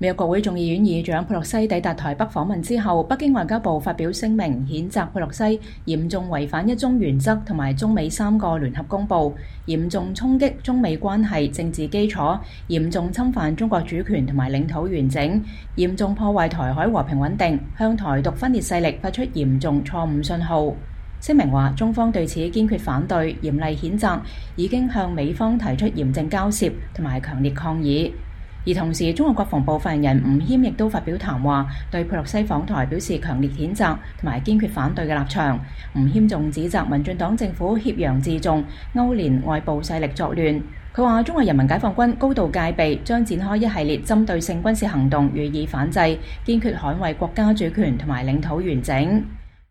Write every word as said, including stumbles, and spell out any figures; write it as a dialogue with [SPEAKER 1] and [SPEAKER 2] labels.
[SPEAKER 1] 美國國會眾議院議長佩洛西抵達台北訪問之後，北京外交部發表聲明，譴責佩洛西嚴重違反一中原則同埋中美三個聯合公報，嚴重衝擊中美關係政治基礎，嚴重侵犯中國主權同埋領土完整，嚴重破壞台海和平穩定，向台獨分裂勢力發出嚴重錯誤信號。聲明話，中方對此堅決反對，嚴厲譴責，已經向美方提出嚴正交涉同埋強烈抗議。而同時，中國國防部發言人吳謙亦都發表談話，對佩洛西訪台表示強烈譴責同埋堅決反對嘅立場。吳謙仲指責民進黨政府挾洋自重，勾連外部勢力作亂。佢話：中國人民解放軍高度戒備，將展開一系列針對性軍事行動，予以反制，堅決捍衛國家主權同埋領土完整。